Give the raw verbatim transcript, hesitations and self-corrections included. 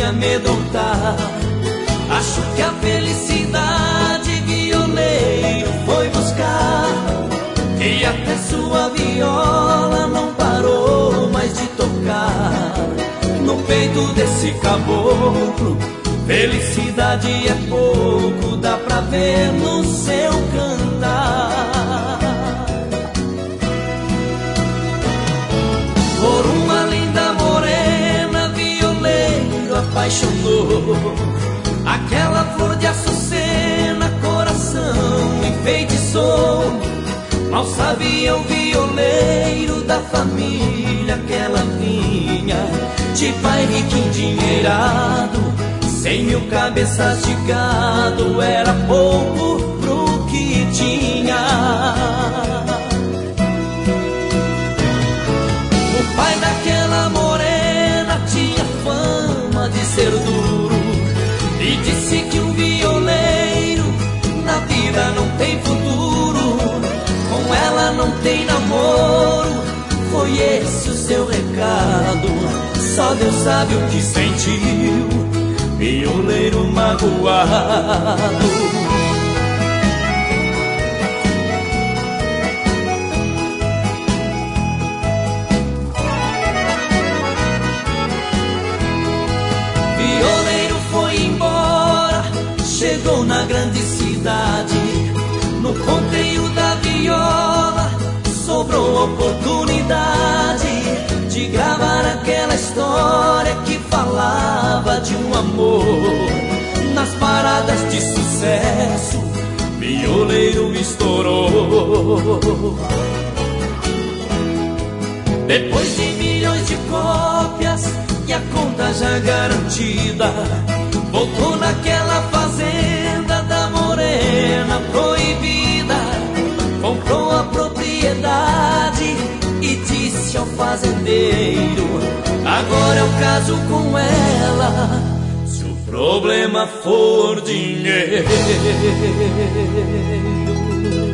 amedrontar. Acho que a felicidade violeiro foi buscar, e até sua viola não parou mais de tocar. No peito desse caboclo, felicidade é pouco, dá pra ver no seu cantar. Por uma linda morena, violeiro apaixonou. Aquela flor de açucena, coração enfeitiçou. Mal sabia o violeiro da família que ela vinha, de pai rico endinheirado, cem mil cabeças de gado, era pouco pro que tinha. O pai daquela morena tinha fama de ser duro, e disse que um violeiro na vida não tem futuro, com ela não tem namoro. Foi esse o seu recado, só Deus sabe o que sentiu, violeiro magoado. Violeiro foi embora, chegou na grande cidade. No ponteio da viola sobrou oportunidade de gravar aquela história que falava de um amor. Nas paradas de sucesso, violeiro estourou. Depois de milhões de cópias e a conta já garantida, voltou naquela fazenda da morena proibida. Comprou a propriedade e disse ao fazendeiro: agora eu caso com ela, se o problema for dinheiro.